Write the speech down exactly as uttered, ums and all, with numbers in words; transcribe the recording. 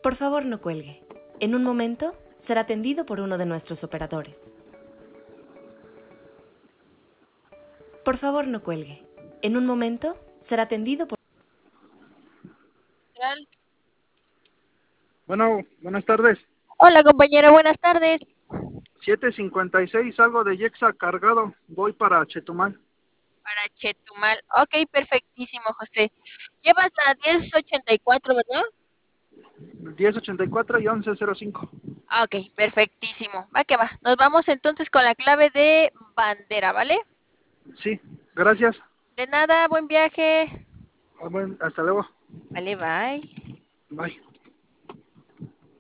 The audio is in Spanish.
Por favor, no cuelgue. En un momento será atendido por uno de nuestros operadores. Por favor, no cuelgue. En un momento será atendido por... Bueno, buenas tardes. Hola, compañero, buenas tardes. siete cincuenta y seis, salgo de Yexa cargado, voy para Chetumal. Para Chetumal. Ok, perfectísimo, José. Llevas la diez ochenta y cuatro, ¿verdad? diez ochenta y cuatro y once cero cinco. Ok, perfectísimo. Va que va. Nos vamos entonces con la clave de bandera, ¿vale? Sí, gracias. De nada, buen viaje. Ah, bueno, hasta luego. Vale, bye. Bye.